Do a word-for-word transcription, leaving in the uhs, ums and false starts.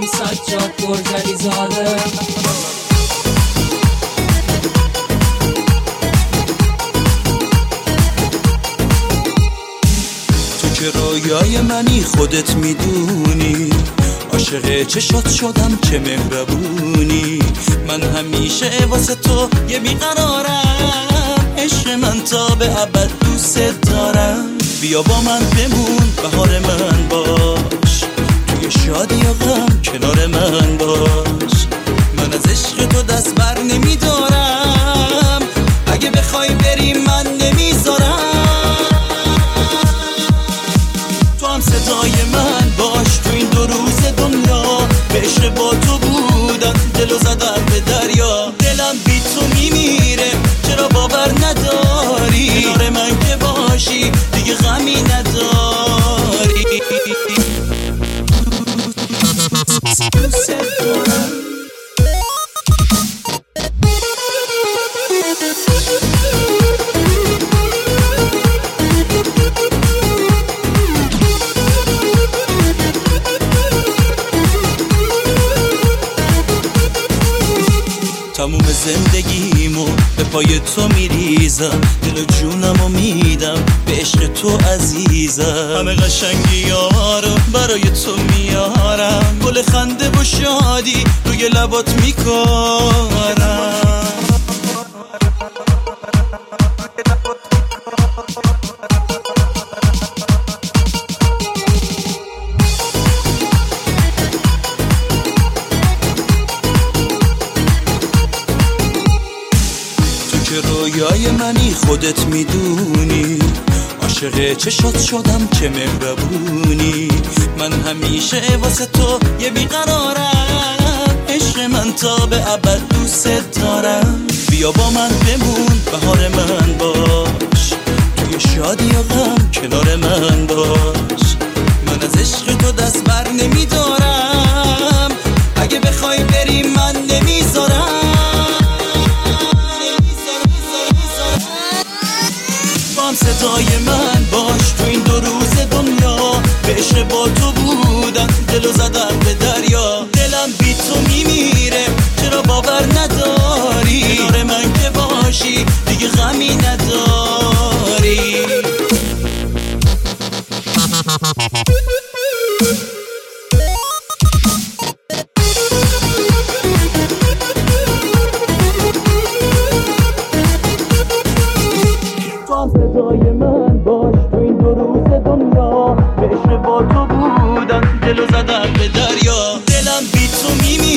این سجاد برزلی زاده. تو که رویای منی خودت میدونی، عاشق چشات شدم چه مهربونی. من همیشه واسه تو یه بیقرارم، عشق من تا به ابد دوست دارم. بیا با من بمون، بهار من باش، توی شادی و غم کنار من باش. من از عشق تو دست بر نمیدارم، اگه بخوای بری من نمیذارم. تو هم صدای من باش تو این دو روز دنیا، به عشق با تو بودم دلو زدم به دریا. دلم بی تو میمیره چرا باور نداری، کنار من که باشی دیگه غمی نداری. دوست دارم تموم زندگیمو به پای تو میریزم، دل و جونمو میدم به عشق تو عزیزم. همه قشنگی ها رو برای تو میارم، گل خنده و شادی روی لبات میکارم. که رویای منی خودت میدونی، عاشق چشات شدم چه مهربونی. من همیشه واسه تو یه بیقرارم، عشق من تا به ابد دوست دارم. بیا با من بمون، بهار من باش، توی شادی و غم کنار من باش. من از عشق تو دست بر نمیدارم، اگه بخوای بری من نمیذارم. صدای من باش تو این دو روز دنیا، به عشق با تو بودم دلو زدم به دریا. دلم بی تو میمیره چرا باور نداری، کنار من که باشی دیگه غمی نداری. صدای من باش تو این دو روز دنیا، به عشق با تو بودم دلو زدم به دریا. دلم بی تو میمیره